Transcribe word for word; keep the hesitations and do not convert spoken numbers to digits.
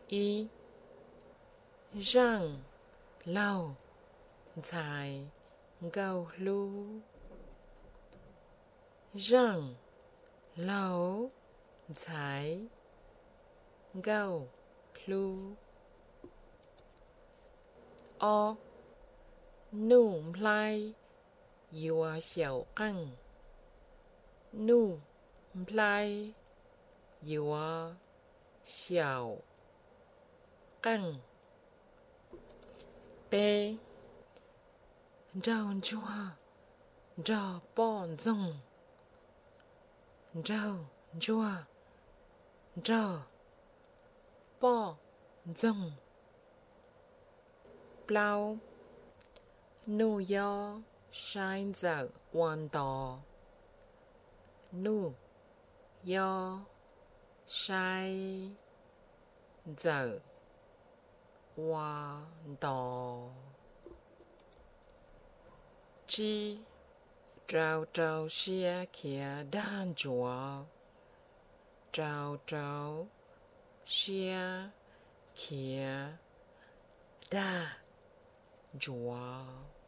一让เรา才够รู้让เรา才够รู้o nụ plai your xiao căng nụ plai your xiao căng b rau chua rau bon rong rau chua rau bo rong bao nụ yo shine dở hoàn tỏ nụ yo shine dở hoàn tỏ chi trao trao xia kia đan chúa trao trao xia kia đa chúa